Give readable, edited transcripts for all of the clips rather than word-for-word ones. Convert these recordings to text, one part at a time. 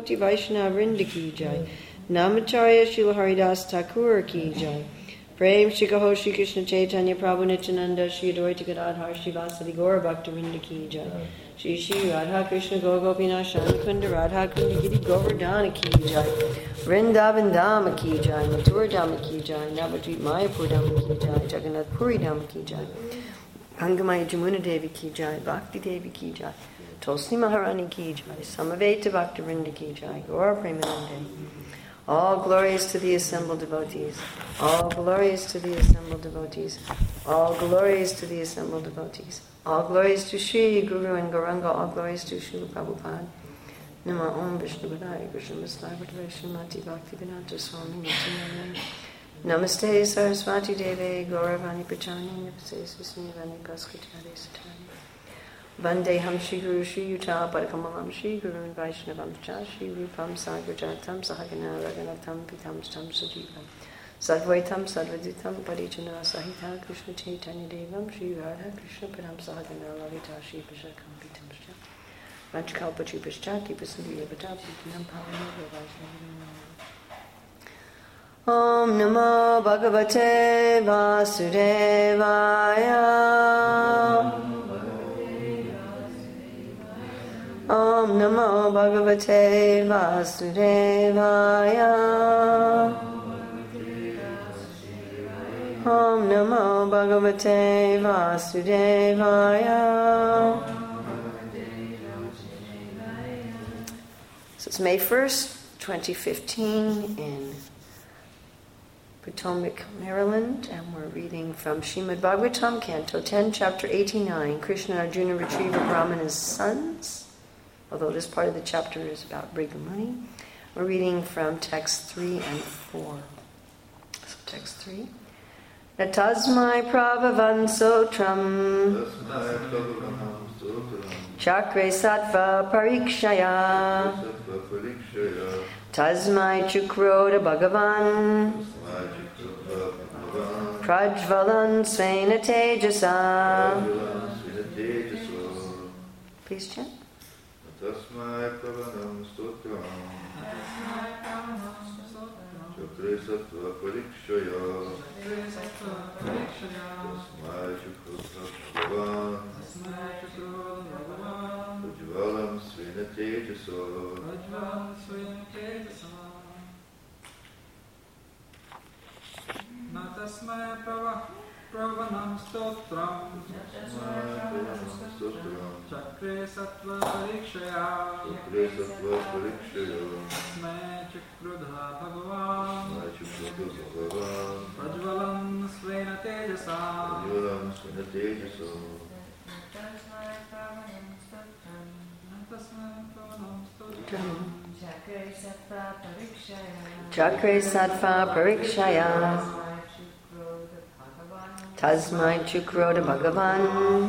Gaurabhakti Vaishnava Vrinda ki jai. Namacharya Srila Haridas Thakur ki jai. Prem Shri Kaho Shri Krishna Chaitanya Prabhu Nityananda Shri Advaita Gadadhar Shri Vasadi Gaurabhakta Vrinda ki jai. Shri Shri Radha Krishna Gopinath Shyamakunda Radha Kunda Giri Govardhana ki jai. Vrindavan Dhama ki jai. Mathura Dhama ki jai. Navadvip Mayapur Dhama ki jai. Jagannath Puri Dhama ki jai. Gangamaya Jamuna Devi ki jai. Bhakti Devi ki jai. Tulsi Maharani ki jai. Samaveta Bhakta Vrinda ki jai. Gaura Premanande. All glories to the assembled devotees. All glories to the assembled devotees. All glories to the assembled devotees. All glories to Shri Guru and Gauranga. All glories to Srila Prabhupada. Nama Om Vishnu Padaya Krishna Vasudaya Srimati Bhaktivedanta Swami Nityananda. Namaste Saraswati Deve Gauravani Pachani Nipase Susnivani Paskutare Satani. Vandeham Shri Guru Shri Yuta Padakamalam Shri Guru and Vaishnavam Cha Shri Rupam Sagrajatam Sahagana Raganatam Pitam Stam Sajivam Sadvaitam Sadvaditam Parijana Sahita Krishna Chaitanya Devam Shri Radha Krishna Padam Sahagana Lavita Shri Vishakam Pitam Stam Rajkalpachi Pishchaki Pasundhi Yavata Pitam Pavana Om Namo Bhagavate Vasudevaya. Om Namo Bhagavate Vasudevaya. Om Namo Bhagavate Vasudevaya. So it's May 1st, 2015 in Potomac, Maryland, and we're reading from Srimad Bhagavatam, Canto 10, Chapter 89, Krishna and Arjuna retrieve a Brahmana's sons. Although this part of the chapter is about Brigamuni. We're reading from text 3 and 4. So text 3. Natasmai prabhavan sotram chakre sattva parikshaya tasmai chukroda bhagavan prajvalan svena tejasa. Please chant. Tasmai pravanam stotram chakre sattva parikshaya tasmai chukroda bhagavan prajvalam svena tejasa. Natasmai pravanam stotram chakre sattva parikshaya tasmai chukrudha bhagavan prajvalam svena tejasa. Chakre sattva parikshaya tasmai chukroda bhagavan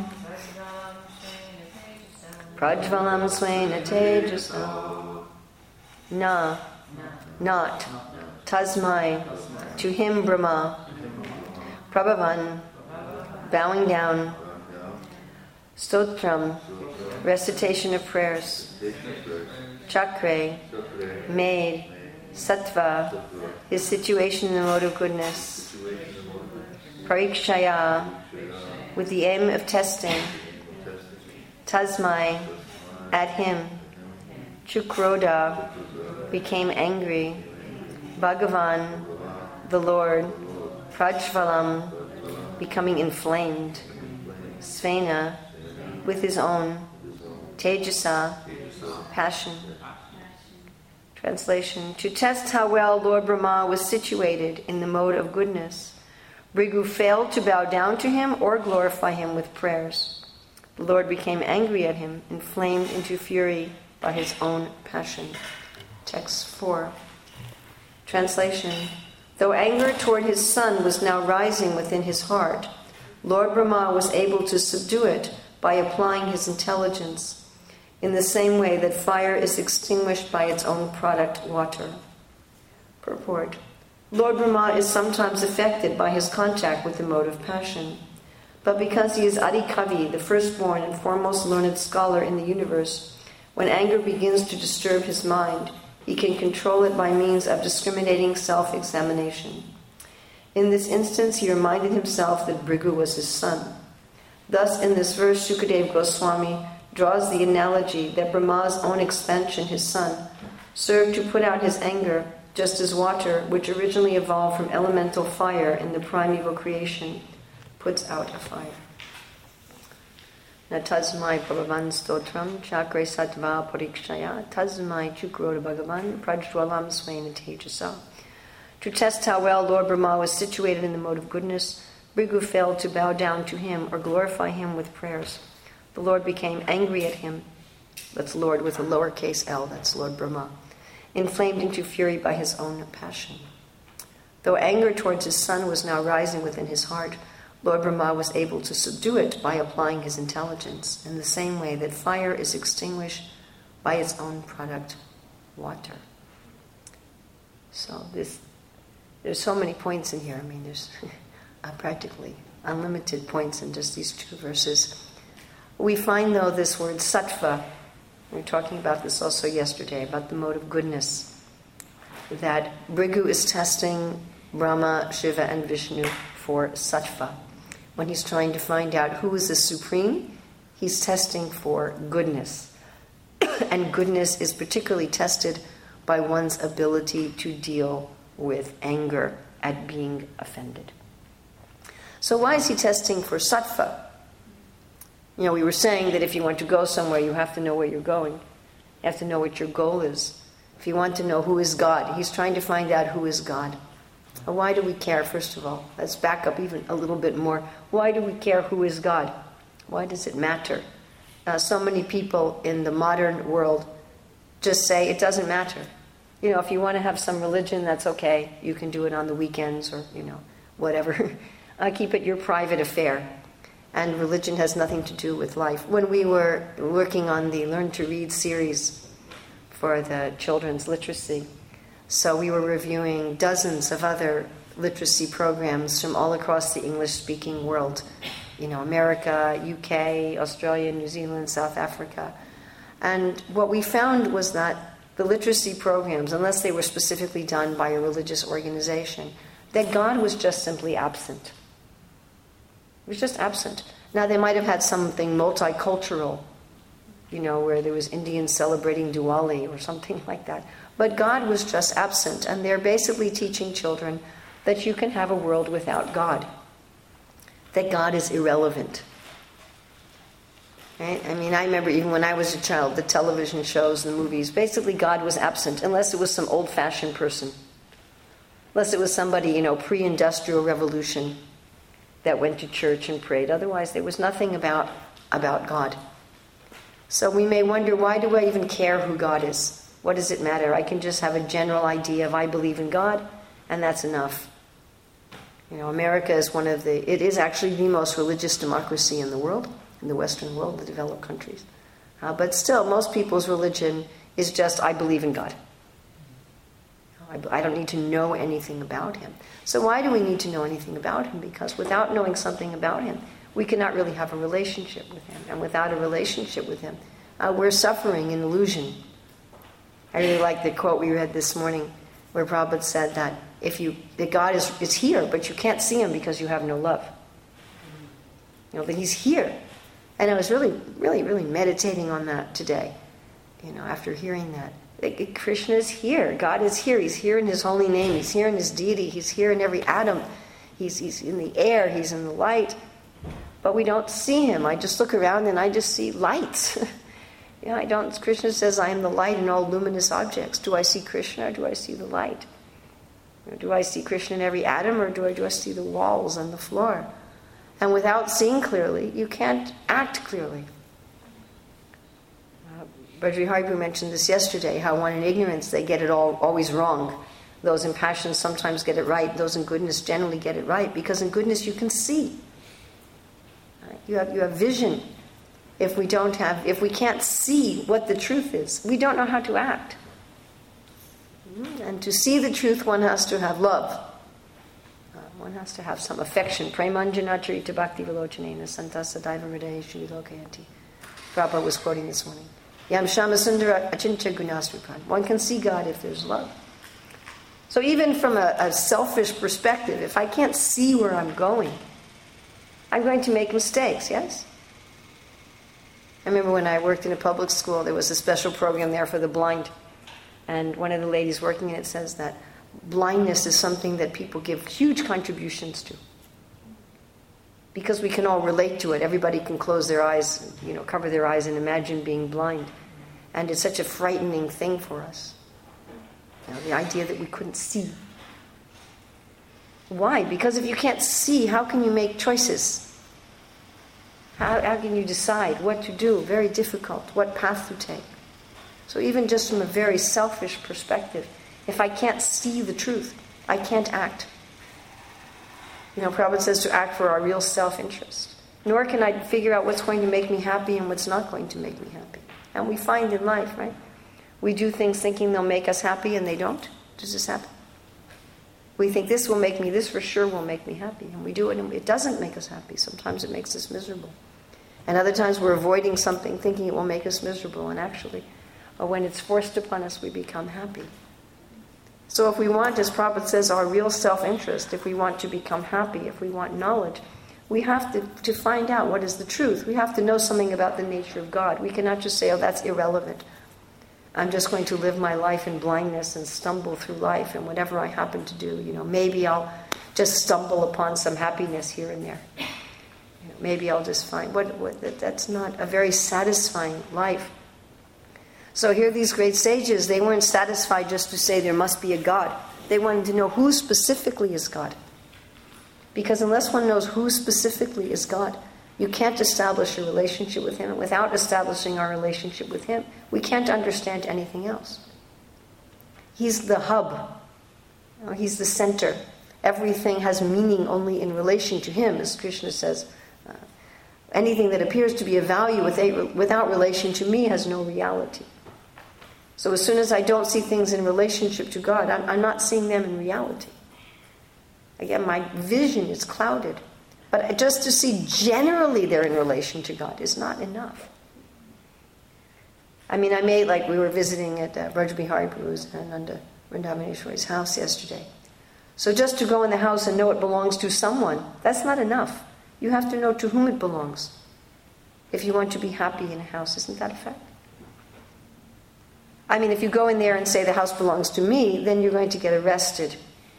prajvalam svena tejasa. Na, not, tasmai, to him Brahma, prabhavan, bowing down, stotram, recitation of prayers, chakre, made, sattva, his situation in the mode of goodness, parikshaya, with the aim of testing, tasmai, at him, chukroda, became angry, bhagavan, the Lord, prajvalam, becoming inflamed, svena, with his own, tejasa, passion. Translation: to test how well Lord Brahma was situated in the mode of goodness, Bhrigu failed to bow down to him or glorify him with prayers. The Lord became angry at him, inflamed into fury by his own passion. Text 4. Translation: though anger toward his son was now rising within his heart, Lord Brahma was able to subdue it by applying his intelligence, in the same way that fire is extinguished by its own product, water. Purport: Lord Brahma is sometimes affected by his contact with the mode of passion, but because he is Adi Kavi, the firstborn and foremost learned scholar in the universe, when anger begins to disturb his mind, He can control it by means of discriminating self-examination. In this instance, he reminded himself that Bhrigu was his son. Thus, in this verse, Shukadeva Goswami draws the analogy that Brahma's own expansion, his son, served to put out his anger, just as water, which originally evolved from elemental fire in the primeval creation, puts out a fire. Na tasmai prabhavan stotram chakre sattva parikshaya tasmai chukroda bhagavan prajwalam svena tejasa. To test how well Lord Brahma was situated in the mode of goodness, Bhrigu failed to bow down to him or glorify him with prayers. The Lord became angry at him. That's Lord with a lowercase l, that's Lord Brahma, inflamed into fury by his own passion. Though anger towards his son was now rising within his heart, Lord Brahma was able to subdue it by applying his intelligence, in the same way that fire is extinguished by its own product, water. So there's so many points in here. I mean, there's practically unlimited points in just these two verses. We find, though, this word sattva. We were talking about this also yesterday, about the mode of goodness. That Bhrigu is testing Brahma, Shiva, and Vishnu for sattva. When he's trying to find out who is the supreme, he's testing for goodness. And goodness is particularly tested by one's ability to deal with anger at being offended. So why is he testing for sattva? You know, we were saying that if you want to go somewhere, you have to know where you're going. You have to know what your goal is. If you want to know who is God, he's trying to find out who is God. Well, why do we care, first of all? Let's back up even a little bit more. Why do we care who is God? Why does it matter? So many people in the modern world just say it doesn't matter. You know, if you want to have some religion, that's okay. You can do it on the weekends or, whatever. Keep it your private affair. And religion has nothing to do with life. When we were working on the Learn to Read series for the children's literacy, so we were reviewing dozens of other literacy programs from all across the English-speaking world. America, UK, Australia, New Zealand, South Africa. And what we found was that the literacy programs, unless they were specifically done by a religious organization, that God was just simply absent. It was just absent. Now, they might have had something multicultural, where there was Indians celebrating Diwali or something like that. But God was just absent, and they're basically teaching children that you can have a world without God, that God is irrelevant. Right? I mean, I remember even when I was a child, the television shows, the movies, basically God was absent, unless it was some old-fashioned person, unless it was somebody, pre-industrial revolution that went to church and prayed. Otherwise, there was nothing about God. So we may wonder, why do I even care who God is? What does it matter? I can just have a general idea of I believe in God, and that's enough. America is it is actually the most religious democracy in the world, in the Western world, the developed countries. But still, most people's religion is just, I believe in God. I don't need to know anything about him. So why do we need to know anything about him? Because without knowing something about him, we cannot really have a relationship with him. And without a relationship with him, we're suffering in illusion. I really like the quote we read this morning, where Prabhupada said that that God is here, but you can't see him because you have no love. That he's here. And I was really, really, really meditating on that today, after hearing that. Krishna is here. God is here. He's here in his holy name. He's here in his deity. He's here in every atom. He's in the air. He's in the light. But we don't see him. I just look around and I just see lights. Krishna says, I am the light in all luminous objects. Do I see Krishna or do I see the light? Do I see Krishna in every atom or do I just see the walls and the floor? And without seeing clearly, you can't act clearly. Bhadri Haripu mentioned this yesterday, how one in ignorance, they get it always wrong. Those in passion sometimes get it right. Those in goodness generally get it right, because in goodness you can see. You have vision. If we can't see what the truth is, we don't know how to act. And to see the truth, one has to have love. One has to have some affection. Premanjana charita bhakti vilochanena santa sadaiva hridaya shri lokayanti. Prabhupada was quoting this morning. Yam Shama Sundara Achintya Gunasrupan. One can see God if there's love. So even from a selfish perspective, if I can't see where I'm going to make mistakes, yes? I remember when I worked in a public school, there was a special program there for the blind. And one of the ladies working in it says that blindness is something that people give huge contributions to. Because we can all relate to it. Everybody can close their eyes, cover their eyes and imagine being blind. And it's such a frightening thing for us. The idea that we couldn't see. Why? Because if you can't see, how can you make choices? How can you decide what to do? Very difficult. What path to take? So even just from a very selfish perspective, if I can't see the truth, I can't act. Prabhupada says to act for our real self-interest. Nor can I figure out what's going to make me happy and what's not going to make me happy. And we find in life, right? We do things thinking they'll make us happy and they don't. Does this happen? We think this for sure will make me happy. And we do it and it doesn't make us happy. Sometimes it makes us miserable. And other times we're avoiding something thinking it will make us miserable. And actually, when it's forced upon us, we become happy. So if we want, as Prabhupada says, our real self-interest, if we want to become happy, if we want knowledge, we have to find out what is the truth. We have to know something about the nature of God. We cannot just say, that's irrelevant. I'm just going to live my life in blindness and stumble through life, and whatever I happen to do, maybe I'll just stumble upon some happiness here and there. Maybe I'll just find that's not a very satisfying life. So here these great sages, they weren't satisfied just to say there must be a God. They wanted to know who specifically is God. Because unless one knows who specifically is God, you can't establish a relationship with Him. And without establishing our relationship with Him, we can't understand anything else. He's the hub. He's the center. Everything has meaning only in relation to Him, as Krishna says. Anything that appears to be of value without relation to me has no reality. So as soon as I don't see things in relationship to God, I'm not seeing them in reality. Again, my vision is clouded. But just to see generally they're in relation to God is not enough. We were visiting at Braj Bihari Guru's and Nanda Vrindavaneshwari's house yesterday. So just to go in the house and know it belongs to someone, that's not enough. You have to know to whom it belongs. If you want to be happy in a house, isn't that a fact? If you go in there and say the house belongs to me, then you're going to get arrested.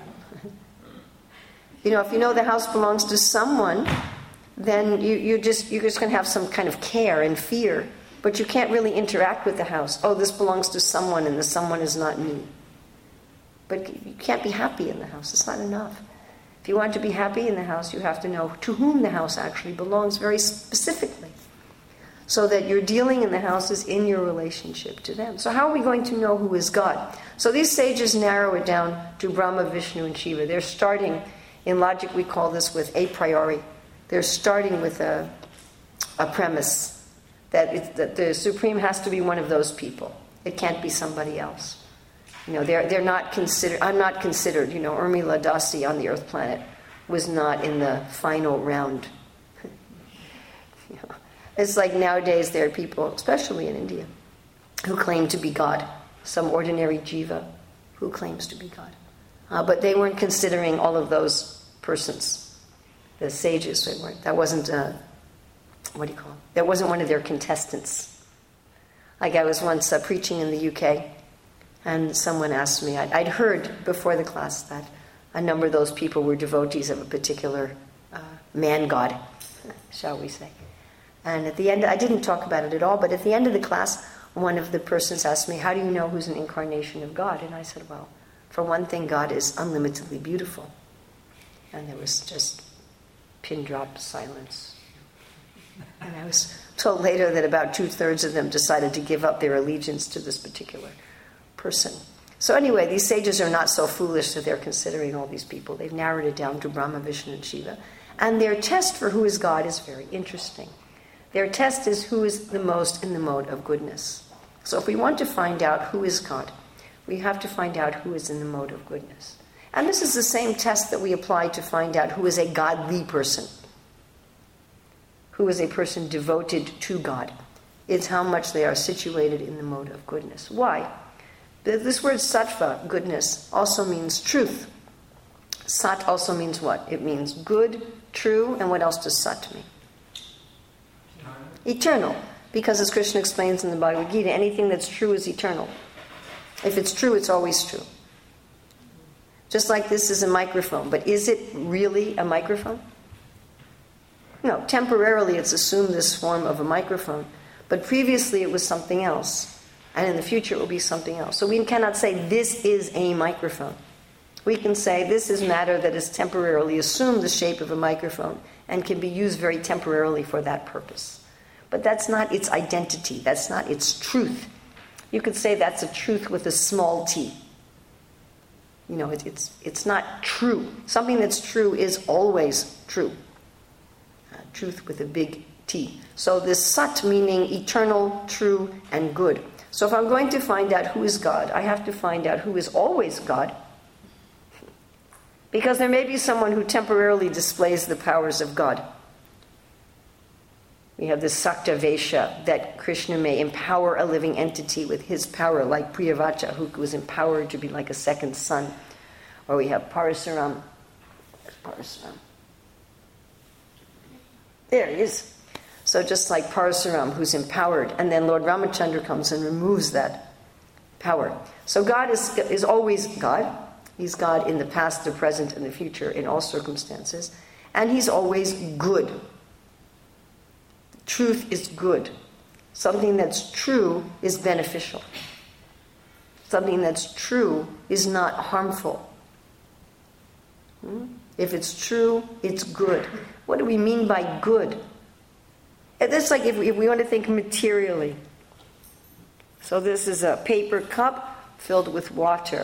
If you know the house belongs to someone, then you're just going to have some kind of care and fear, but you can't really interact with the house. Oh, this belongs to someone, and the someone is not me. But you can't be happy in the house. It's not enough. If you want to be happy in the house, you have to know to whom the house actually belongs very specifically, so that your dealing in the house is in your relationship to them. So how are we going to know who is God? So these sages narrow it down to Brahma, Vishnu, and Shiva. They're starting, in logic we call this with a priori. They're starting with a premise that the Supreme has to be one of those people. It can't be somebody else. They're not considered. I'm not considered. Urmila Dasi on the Earth planet was not in the final round. It's like nowadays there are people, especially in India, who claim to be God. Some ordinary jiva who claims to be God. But they weren't considering all of those persons. The sages, they weren't. That wasn't, that wasn't one of their contestants. Like I was once preaching in the UK, and someone asked me, I'd heard before the class that a number of those people were devotees of a particular man-god, shall we say. And at the end, I didn't talk about it at all, but at the end of the class, one of the persons asked me, how do you know who's an incarnation of God? And I said, well, for one thing, God is unlimitedly beautiful. And there was just pin drop silence. And I was told later that about 2/3 of them decided to give up their allegiance to this particular person. So anyway, these sages are not so foolish that they're considering all these people. They've narrowed it down to Brahma, Vishnu, and Shiva. And their test for who is God is very interesting. Their test is who is the most in the mode of goodness. So if we want to find out who is God, we have to find out who is in the mode of goodness. And this is the same test that we apply to find out who is a godly person. Who is a person devoted to God. It's how much they are situated in the mode of goodness. Why? This word sattva, goodness, also means truth. Sat also means what? It means good, true, and what else does sat mean? Eternal. Because as Krishna explains in the Bhagavad Gita, anything that's true is eternal. If it's true, it's always true. Just like this is a microphone, but is it really a microphone? No, temporarily it's assumed this form of a microphone, but previously it was something else, and in the future it will be something else. So we cannot say this is a microphone. We can say this is matter that has temporarily assumed the shape of a microphone and can be used very temporarily for that purpose. But that's not its identity, that's not its truth. You could say that's a truth with a small t. You know, it's not true. Something that's true is always true. Truth with a big T. So this sat meaning eternal, true, and good. So if I'm going to find out who is God, I have to find out who is always God. Because there may be someone who temporarily displays the powers of God. We have this Sakta Vesha, that Krishna may empower a living entity with his power, like Priyavacha, who was empowered to be like a second son. Or we have Parasuram. Parasuram. There he is. So just like Parasuram, who's empowered, and then Lord Ramachandra comes and removes that power. So God is always God. He's God in the past, the present, and the future, in all circumstances. And he's always good. Truth is good. Something that's true is beneficial. Something that's true is not harmful. If it's true, it's good. What do we mean by good? It's like if we want to think materially. So this is a paper cup filled with water.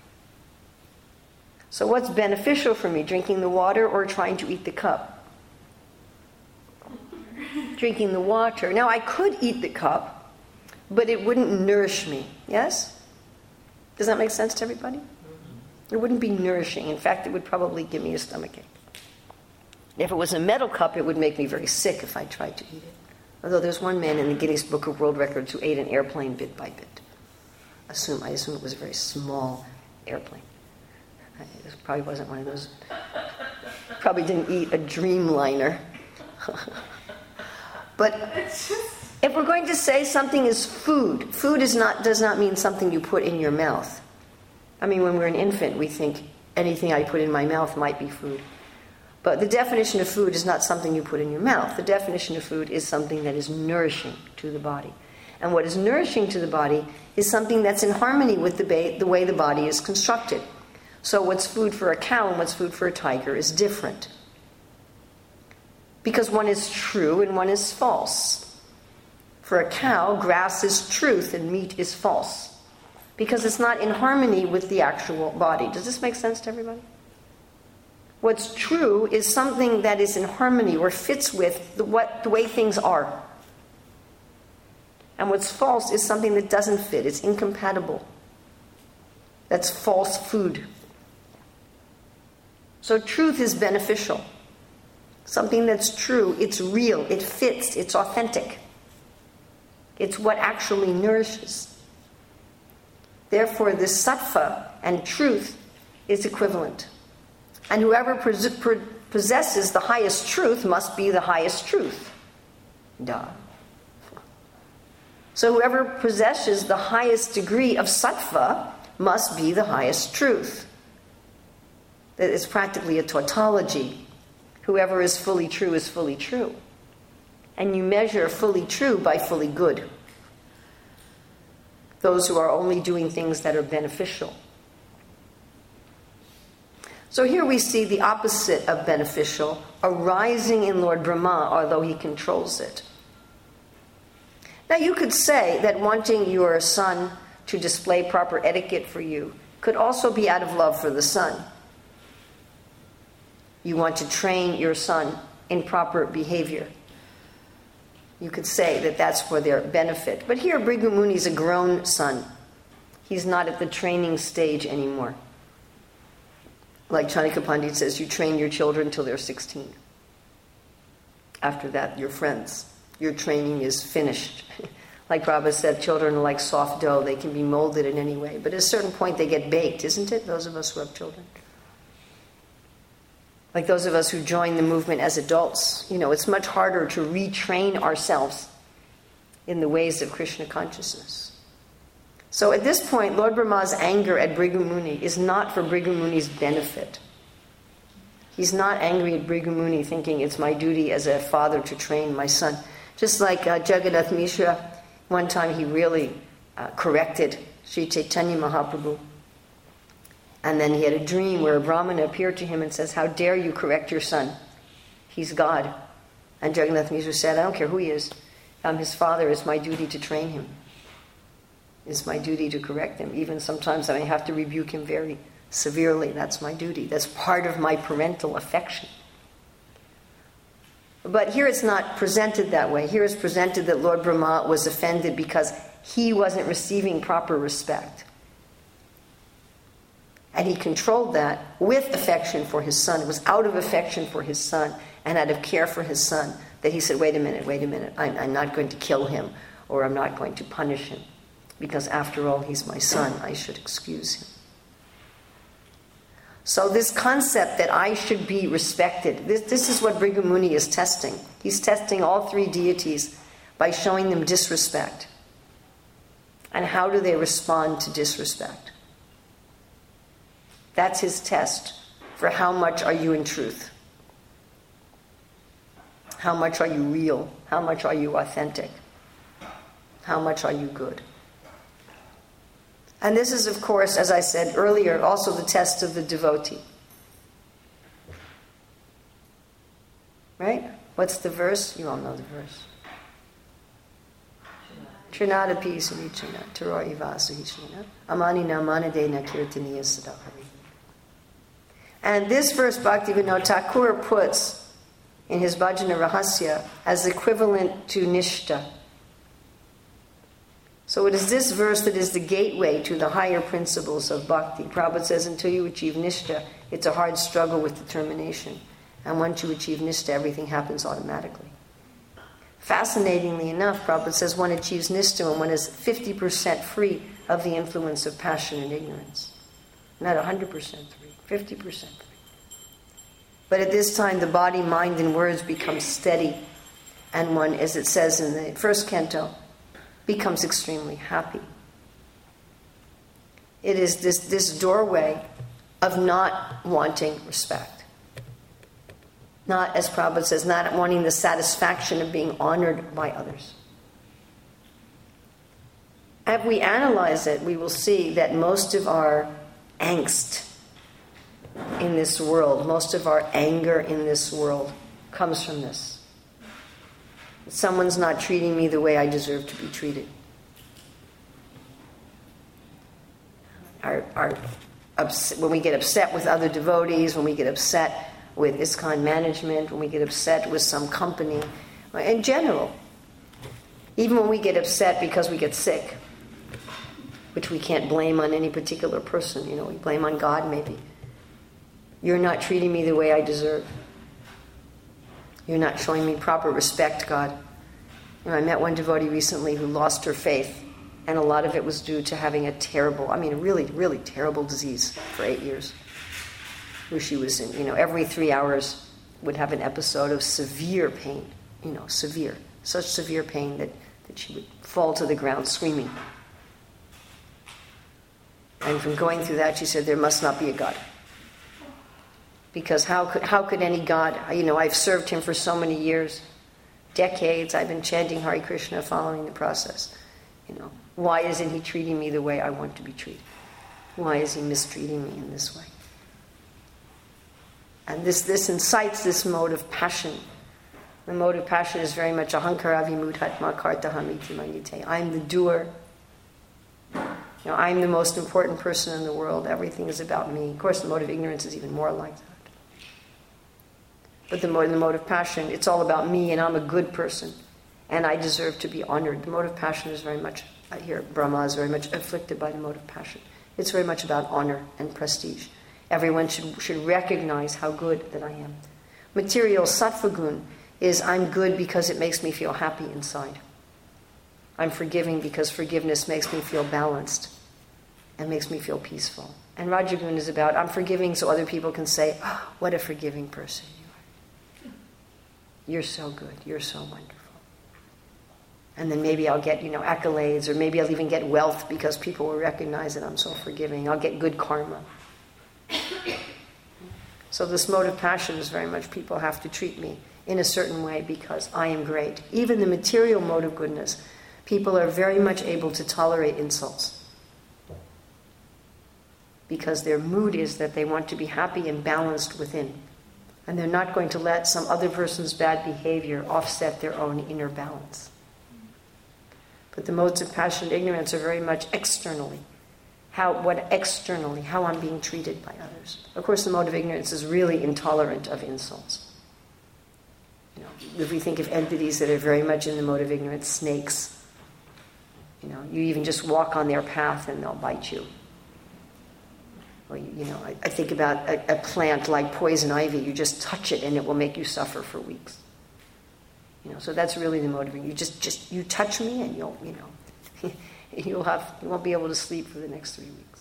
So what's beneficial for me? Drinking the water or trying to eat the cup? Drinking the water. Now I could eat the cup, but it wouldn't nourish me. Yes? Does that make sense to everybody? It wouldn't be nourishing. In fact, it would probably give me a stomachache. If it was a metal cup, it would make me very sick if I tried to eat it. Although there's one man in the Guinness Book of World Records who ate an airplane bit by bit. I assume it was a very small airplane. It probably wasn't one of those. Probably didn't eat a Dreamliner. But if we're going to say something is food, food does not mean something you put in your mouth. I mean, when we're an infant, we think anything I put in my mouth might be food. But the definition of food is not something you put in your mouth. The definition of food is something that is nourishing to the body. And what is nourishing to the body is something that's in harmony with the way the body is constructed. So what's food for a cow and what's food for a tiger is different. Because one is true and one is false. For a cow, grass is truth and meat is false. Because it's not in harmony with the actual body. Does this make sense to everybody? What's true is something that is in harmony or fits with the way things are. And what's false is something that doesn't fit. It's incompatible. That's false food. So truth is beneficial. Something that's true, it's real, it fits, it's authentic. It's what actually nourishes. Therefore, this sattva and truth is equivalent. And whoever possesses the highest truth must be the highest truth. Duh. So whoever possesses the highest degree of sattva must be the highest truth. That is practically a tautology. Whoever is fully true is fully true. And you measure fully true by fully good. Those who are only doing things that are beneficial. So here we see the opposite of beneficial arising in Lord Brahma, although he controls it. Now you could say that wanting your son to display proper etiquette for you could also be out of love for the son. You want to train your son in proper behavior. You could say that that's for their benefit. But here Bhrigu Muni is a grown son. He's not at the training stage anymore. Like Chanika Pandit says, you train your children till they're 16. After that, you're friends. your training is finished. Like Prabhupada said, children are like soft dough. They can be molded in any way. But at a certain point they get baked, isn't it? Those of us who have children. Like those of us who join the movement as adults. It's much harder to retrain ourselves in the ways of Krishna consciousness. So at this point, Lord Brahma's anger at Bhrigu Muni is not for Bhrigu Muni's benefit. He's not angry at Bhrigu Muni thinking it's my duty as a father to train my son. Just like Jagannath Mishra, one time he really corrected Sri Chaitanya Mahaprabhu. And then he had a dream where a Brahmana appeared to him and says, "How dare you correct your son? He's God." And Jagannath Mishra said, "I don't care who he is. I'm his father. It's my duty to train him. It's my duty to correct him. Even sometimes I may have to rebuke him very severely. That's my duty. That's part of my parental affection." But here it's not presented that way. Here it's presented that Lord Brahma was offended because he wasn't receiving proper respect. And he controlled that with affection for his son. It was out of affection for his son and out of care for his son that he said, wait a minute, I'm not going to kill him, or I'm not going to punish him, because after all, he's my son. I should excuse him. So this concept that I should be respected, this is what Bhrigu Muni is testing. He's testing all three deities by showing them disrespect. And how do they respond to disrespect? That's his test for how much are you in truth. How much are you real? How much are you authentic? How much are you good? And this is, of course, as I said earlier, also the test of the devotee. Right? What's the verse? You all know the verse. Trinadapi sunichana, taro ivasahishana, amani namanadena kirtaniya sadahari. And this verse Bhaktivinoda Thakur puts in his Bhajana Rahasya as equivalent to Nishta. So it is this verse that is the gateway to the higher principles of bhakti. Prabhupada says until you achieve Nishta, it's a hard struggle with determination. And once you achieve Nishta, everything happens automatically. Fascinatingly enough, Prabhupada says one achieves Nishta when one is 50% free of the influence of passion and ignorance. Not 100% free, 50% free. But at this time, the body, mind, and words become steady. And one, as it says in the first canto, becomes extremely happy. It is this doorway of not wanting respect. Not, as Prabhupada says, not wanting the satisfaction of being honored by others. If we analyze it, we will see that most of our angst in this world, most of our anger in this world comes from this. Someone's not treating me the way I deserve to be treated. When we get upset with other devotees, when we get upset with ISKCON management, when we get upset with some company, in general, even when we get upset because we get sick, which we can't blame on any particular person, we blame on God maybe. You're not treating me the way I deserve. You're not showing me proper respect, God. I met one devotee recently who lost her faith, and a lot of it was due to having a terrible, a really, really terrible disease for 8 years. Where she was in, every 3 hours would have an episode of severe pain, severe. Such severe pain that she would fall to the ground screaming. And from going through that, she said, there must not be a God. Because how could any God, I've served him for so many years, decades, I've been chanting Hare Krishna, following the process. Why isn't he treating me the way I want to be treated? Why is he mistreating me in this way? And this incites this mode of passion. The mode of passion is very much ahankara vimudhatma kartahamiti manite. I'm the doer. I'm the most important person in the world. Everything is about me. Of course, the mode of ignorance is even more like that. But the mode of passion, it's all about me, and I'm a good person, and I deserve to be honored. The mode of passion is very much, here Brahma is very much afflicted by the mode of passion. It's very much about honor and prestige. Everyone should recognize how good that I am. Material sattva gun is I'm good because it makes me feel happy inside. I'm forgiving because forgiveness makes me feel balanced and makes me feel peaceful. And Rajagun is about, I'm forgiving so other people can say, oh, what a forgiving person you are. You're so good. You're so wonderful. And then maybe I'll get, accolades, or maybe I'll even get wealth because people will recognize that I'm so forgiving. I'll get good karma. So this mode of passion is very much people have to treat me in a certain way because I am great. Even the material mode of goodness, people are very much able to tolerate insults. Because their mood is that they want to be happy and balanced within. And they're not going to let some other person's bad behavior offset their own inner balance. But the modes of passion and ignorance are very much externally. How I'm being treated by others. Of course, the mode of ignorance is really intolerant of insults. If we think of entities that are very much in the mode of ignorance, snakes, you even just walk on their path and they'll bite you. Or, I think about a plant like poison ivy. You just touch it and it will make you suffer for weeks. So that's really the mode of ignorance. You touch me and you'll, you won't be able to sleep for the next 3 weeks.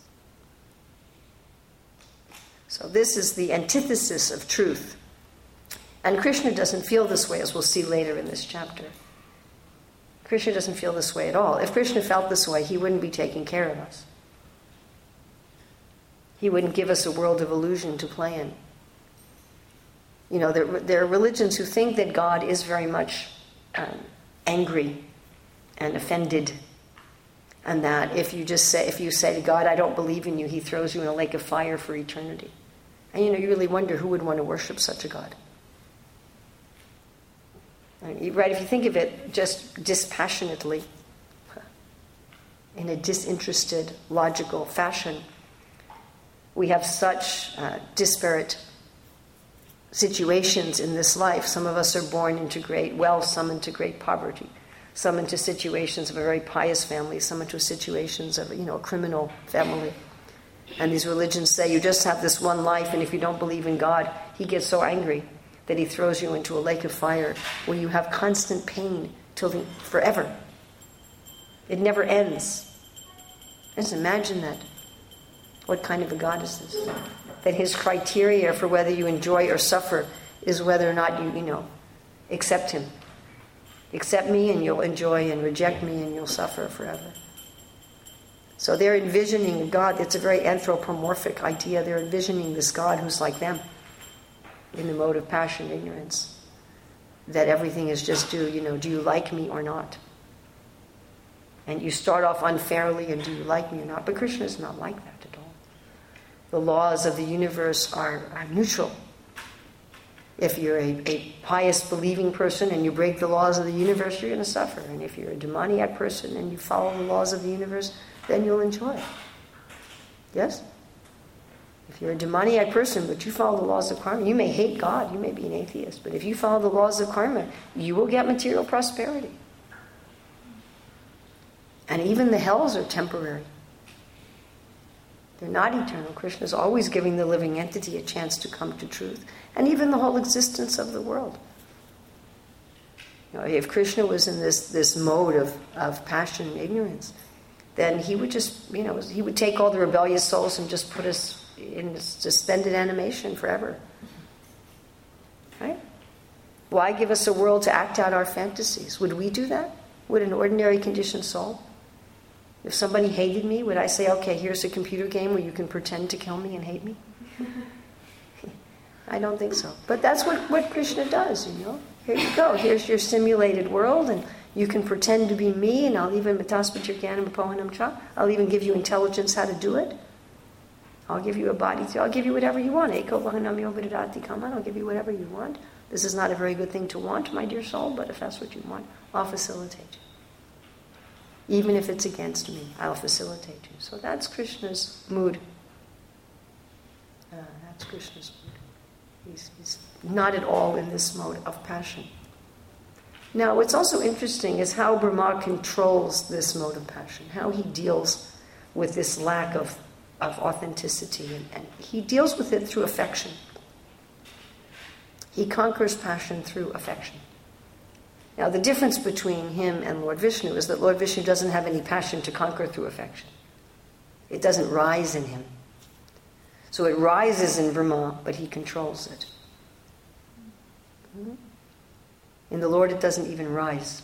So this is the antithesis of truth. And Krishna doesn't feel this way, as we'll see later in this chapter. Krishna doesn't feel this way at all. If Krishna felt this way, he wouldn't be taking care of us. He wouldn't give us a world of illusion to play in. There are religions who think that God is very much angry and offended, and that if you say to God, I don't believe in you, he throws you in a lake of fire for eternity. And you really wonder who would want to worship such a God. Right, if you think of it just dispassionately, in a disinterested, logical fashion, we have such disparate situations in this life. Some of us are born into great wealth, some into great poverty, some into situations of a very pious family, some into situations of a criminal family. And these religions say you just have this one life, and if you don't believe in God, he gets so angry that he throws you into a lake of fire where you have constant pain forever. It never ends. Just imagine that. What kind of a God is this? That his criteria for whether you enjoy or suffer is whether or not you accept him. Accept me and you'll enjoy, and reject me and you'll suffer forever. So they're envisioning a God that's a very anthropomorphic idea. They're envisioning this God who's like them, in the mode of passion, ignorance. That everything is just do you like me or not? And you start off unfairly, and do you like me or not? But Krishna is not like that at all. The laws of the universe are neutral. If you're a pious, believing person and you break the laws of the universe, you're going to suffer. And if you're a demoniac person and you follow the laws of the universe, then you'll enjoy it. Yes? If you're a demoniac person, but you follow the laws of karma, you may hate God, you may be an atheist, but if you follow the laws of karma, you will get material prosperity. And even the hells are temporary. They're not eternal. Krishna is always giving the living entity a chance to come to truth. And even the whole existence of the world. If Krishna was in this mode of passion and ignorance, then he would just, he would take all the rebellious souls and just put us in suspended animation forever. Right? Why give us a world to act out our fantasies? Would we do that? Would an ordinary conditioned soul? If somebody hated me, would I say, okay, here's a computer game where you can pretend to kill me and hate me? I don't think so. But that's what Krishna does, Here you go. Here's your simulated world, and you can pretend to be me, and I'll even I'll even give you intelligence how to do it. I'll give you a body. I'll give you whatever you want. I'll give you whatever you want. This is not a very good thing to want, my dear soul, but if that's what you want, I'll facilitate you. Even if it's against me, I'll facilitate you. So that's Krishna's mood. That's Krishna's mood. He's not at all in this mode of passion. Now, what's also interesting is how Brahma controls this mode of passion, how he deals with this lack of authenticity, and he deals with it through affection. He conquers passion through affection. Now, the difference between him and Lord Vishnu is that Lord Vishnu doesn't have any passion to conquer through affection. It doesn't rise in him. So it rises in Brahma, but he controls it. In the Lord, it doesn't even rise.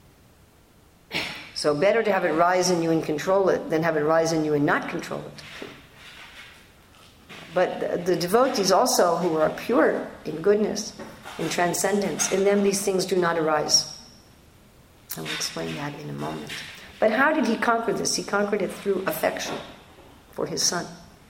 So better to have it rise in you and control it than have it rise in you and not control it. But the devotees also who are pure in goodness, in transcendence, in them these things do not arise. I will explain that in a moment. But how did he conquer this? He conquered it through affection for his son.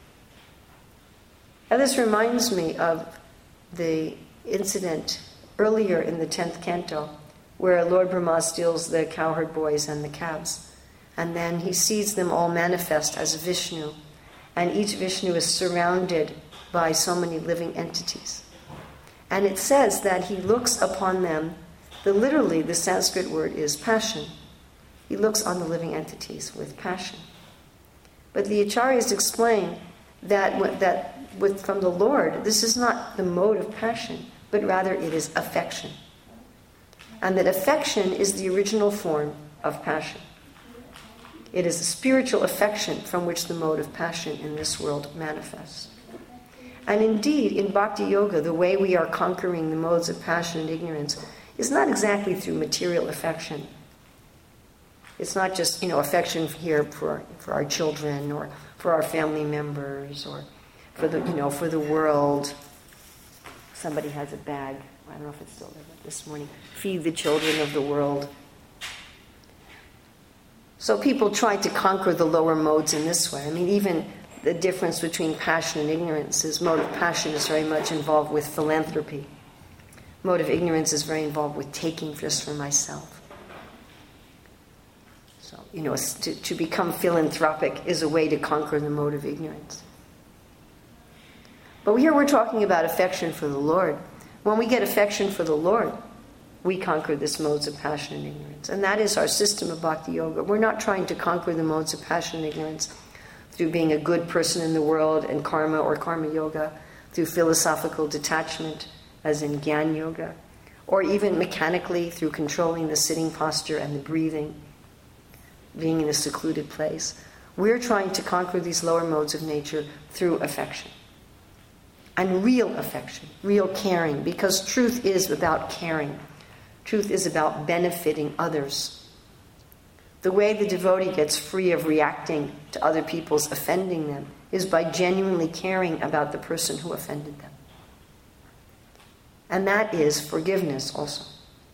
Now this reminds me of the incident earlier in the 10th canto where Lord Brahma steals the cowherd boys and the calves. And then he sees them all manifest as Vishnu. And each Vishnu is surrounded by so many living entities. And it says that he looks upon them, literally the Sanskrit word is passion. He looks on the living entities with passion. But the Acharyas explain that from the Lord, this is not the mode of passion, but rather it is affection. And that affection is the original form of passion. It is a spiritual affection from which the mode of passion in this world manifests. And indeed, in Bhakti Yoga, the way we are conquering the modes of passion and ignorance is not exactly through material affection. It's not just, affection here for our children or for our family members or for the world. Somebody has a bag. I don't know if it's still there this morning. Feed the children of the world. So people try to conquer the lower modes in this way. I mean, even the difference between passion and ignorance is mode of passion is very much involved with philanthropy. Mode of ignorance is very involved with taking just for myself. So, to become philanthropic is a way to conquer the mode of ignorance. But here we're talking about affection for the Lord. When we get affection for the Lord, we conquer this modes of passion and ignorance. And that is our system of Bhakti Yoga. We're not trying to conquer the modes of passion and ignorance through being a good person in the world and karma or karma yoga, through philosophical detachment, as in Gyan Yoga, or even mechanically through controlling the sitting posture and the breathing, being in a secluded place. We're trying to conquer these lower modes of nature through affection. And real affection, real caring, because truth is about caring. Truth is about benefiting others. The way the devotee gets free of reacting to other people's offending them is by genuinely caring about the person who offended them. And that is forgiveness also.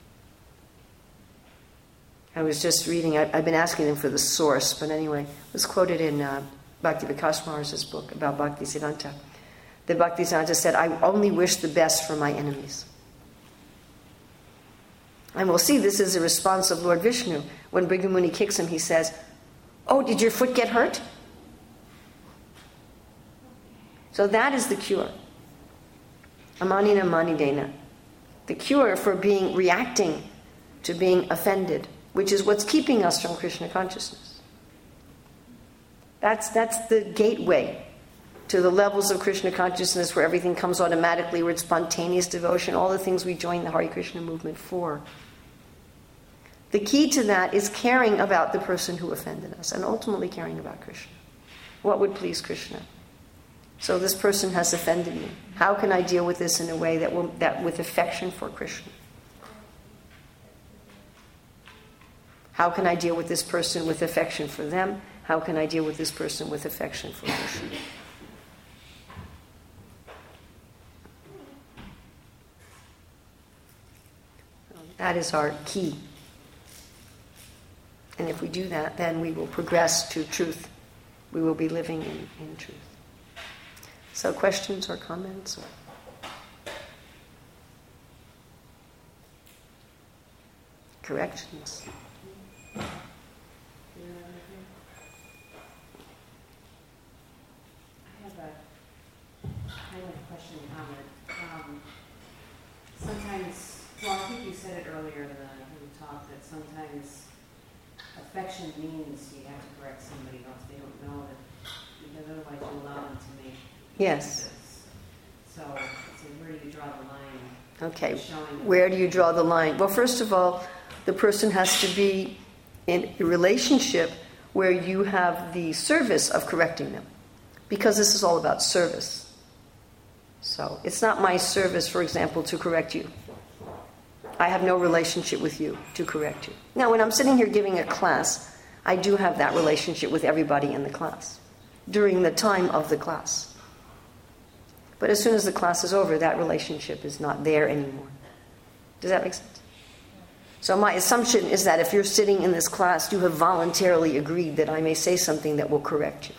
I was just reading, I've been asking them for the source, but anyway, it was quoted in Bhakti Vikas Maharaj's book about Bhaktisiddhanta. That Bhaktisiddhanta said, I only wish the best for my enemies. And we'll see this is a response of Lord Vishnu. When Bhrigu kicks him, he says, oh, did your foot get hurt? So that is the cure. Amanina manidena. The cure for reacting to being offended, which is what's keeping us from Krishna consciousness. That's the gateway to the levels of Krishna consciousness where everything comes automatically, where it's spontaneous devotion, all the things we join the Hare Krishna movement for. The key to that is caring about the person who offended us and ultimately caring about Krishna. What would please Krishna? So this person has offended me. How can I deal with this in a way that with affection for Krishna? How can I deal with this person with affection for them? How can I deal with this person with affection for Krishna? That is our key. And if we do that, then we will progress to truth. We will be living in truth. So questions or comments? Corrections? I have a kind of question and comment. Sometimes, well, I think you said it earlier in the talk, that sometimes affection means you have to correct somebody else. They don't know that, because otherwise you allow them to make Yes. mistakes. So where do you draw the line? Okay. Where do you draw the line? Well, first of all, the person has to be in a relationship where you have the service of correcting them. Because this is all about service. So it's not my service, for example, to correct you. I have no relationship with you to correct you. Now, when I'm sitting here giving a class, I do have that relationship with everybody in the class during the time of the class. But as soon as the class is over, that relationship is not there anymore. Does that make sense? So my assumption is that if you're sitting in this class, you have voluntarily agreed that I may say something that will correct you.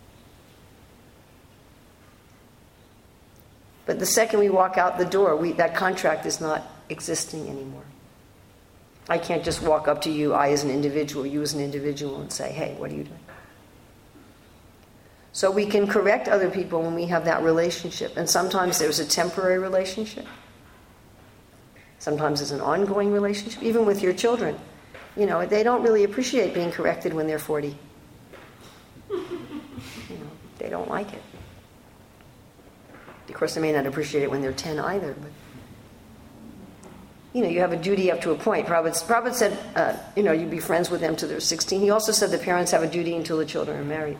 But the second we walk out the door, that contract is not existing anymore. I can't just walk up to you, I as an individual, you as an individual, and say, hey, what are you doing? So we can correct other people when we have that relationship. And sometimes there's a temporary relationship. Sometimes it's an ongoing relationship. Even with your children. You know, they don't really appreciate being corrected when they're 40. You know, they don't like it. Of course, they may not appreciate it when they're 10 either. But, you know, you have a duty up to a point. Prabhupada said, you'd be friends with them till they're 16. He also said the parents have a duty until the children are married.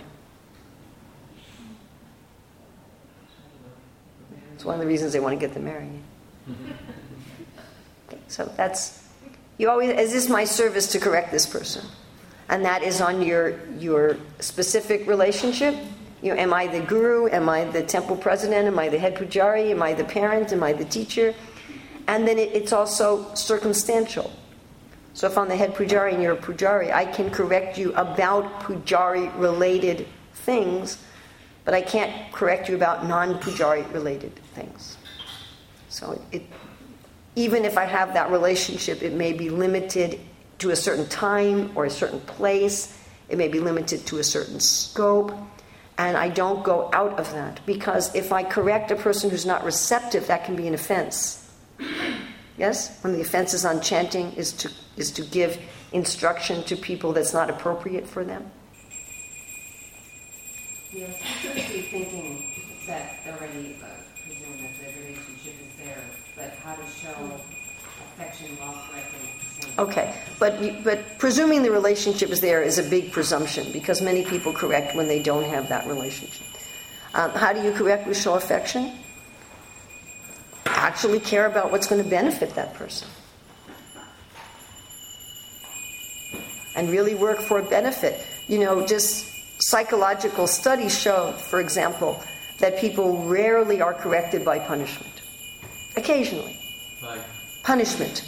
It's one of the reasons they want to get them married. Okay, so that's, is this my service to correct this person? And that is on your specific relationship. You know, am I the guru? Am I the temple president? Am I the head pujari? Am I the parent? Am I the teacher? And then it's also circumstantial. So if I'm the head pujari and you're a pujari, I can correct you about pujari-related things, but I can't correct you about non-pujari-related things. So even if I have that relationship, it may be limited to a certain time or a certain place. It may be limited to a certain scope. And I don't go out of that. Because if I correct a person who's not receptive, that can be an offense. Yes? One of the offenses on chanting is to give instruction to people that's not appropriate for them. Yes, I'm actually thinking that already, presume that the relationship is there, but how to show affection while correcting at the same time. Okay, but presuming the relationship is there is a big presumption, because many people correct when they don't have that relationship. How do you correct with show affection? Actually care about what's going to benefit that person. And really work for a benefit. You know, just psychological studies show, for example, that people rarely are corrected by punishment. Occasionally. Punishment.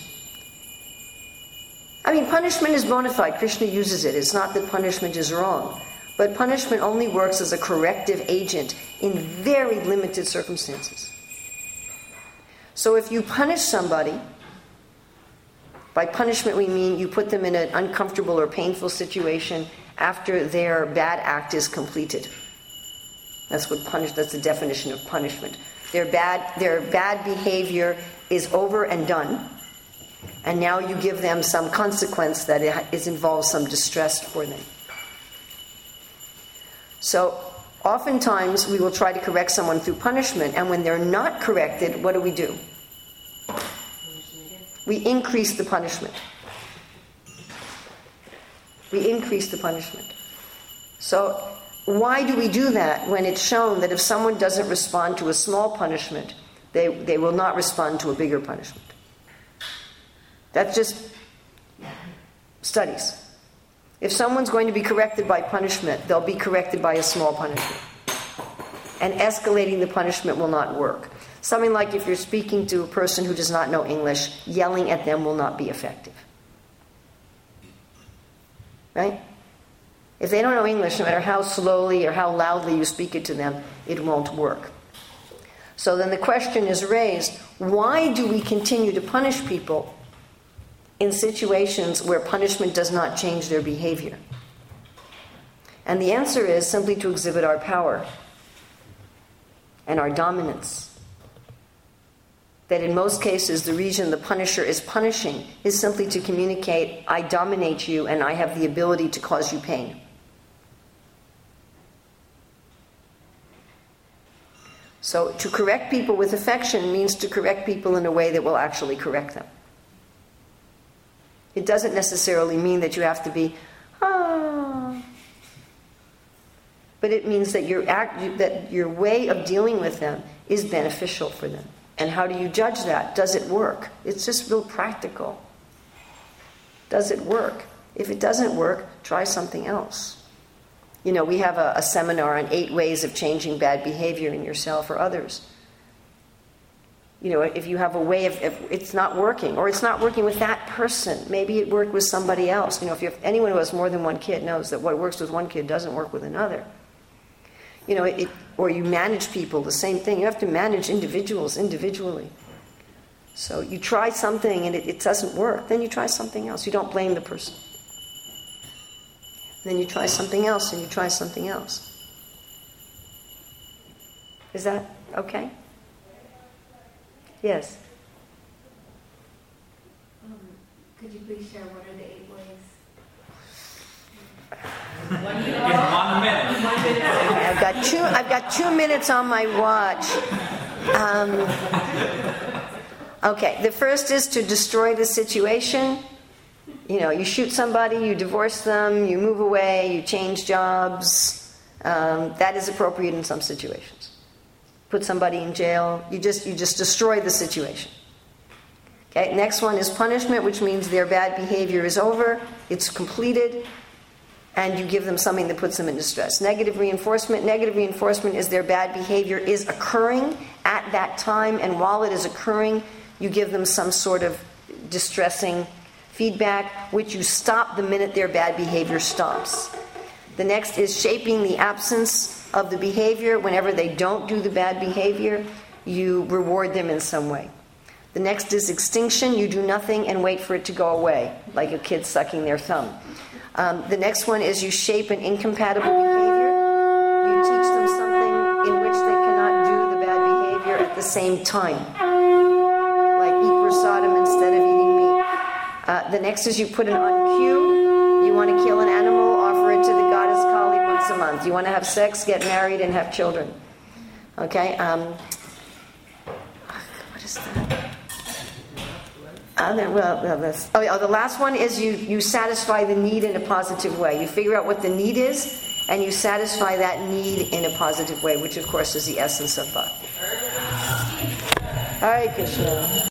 I mean, punishment is bona fide. Krishna uses it. It's not that punishment is wrong. But punishment only works as a corrective agent in very limited circumstances. So if you punish somebody, by punishment we mean you put them in an uncomfortable or painful situation after their bad act is completed. That's the definition of punishment. Their bad behavior is over and done, and now you give them some consequence that involves some distress for them. So oftentimes we will try to correct someone through punishment, and when they're not corrected, what do? We increase the punishment. So why do we do that when it's shown that if someone doesn't respond to a small punishment, they will not respond to a bigger punishment? That's just studies. If someone's going to be corrected by punishment, they'll be corrected by a small punishment. And escalating the punishment will not work. Something like if you're speaking to a person who does not know English, yelling at them will not be effective. Right? If they don't know English, no matter how slowly or how loudly you speak it to them, it won't work. So then the question is raised, why do we continue to punish people in situations where punishment does not change their behavior? And the answer is simply to exhibit our power and our dominance. That in most cases, the reason the punisher is punishing is simply to communicate, I dominate you and I have the ability to cause you pain. So to correct people with affection means to correct people in a way that will actually correct them. It doesn't necessarily mean that you have to be, but it means that your way of dealing with them is beneficial for them. And how do you judge that? Does it work? It's just real practical. Does it work? If it doesn't work, try something else. We have a seminar on 8 ways of changing bad behavior in yourself or others. If you have a way if it's not working, or it's not working with that person, maybe it worked with somebody else. If anyone who has more than one kid knows that what works with one kid doesn't work with another. Or you manage people, the same thing. You have to manage individuals individually. So you try something and it doesn't work, then you try something else. You don't blame the person. Then you try something else and you try something else. Is that okay? Yes. Could you please share what are the 8 ways? In 1 minute. I've got 2 minutes on my watch. Okay, the first is to destroy the situation. You shoot somebody, you divorce them, you move away, you change jobs. That is appropriate in some situations. Put somebody in jail. You just destroy the situation. Okay, next one is punishment, which means their bad behavior is over, it's completed, and you give them something that puts them in distress. Negative reinforcement is their bad behavior is occurring at that time, and while it is occurring, you give them some sort of distressing feedback, which you stop the minute their bad behavior stops. The next is shaping the absence of the behavior. Whenever they don't do the bad behavior, you reward them in some way. The next is extinction. You do nothing and wait for it to go away, like a kid sucking their thumb. The next one is you shape an incompatible behavior. You teach them something in which they cannot do the bad behavior at the same time, like eat prasadam instead of eating meat. The next is you put it on cue. You want to kill an animal, offer it to the goddess Kali once a month. You want to have sex, get married, and have children. Okay? What is that? The last one is you satisfy the need in a positive way. You figure out what the need is, and you satisfy that need in a positive way, which of course is the essence of bhakti. Hare Krishna.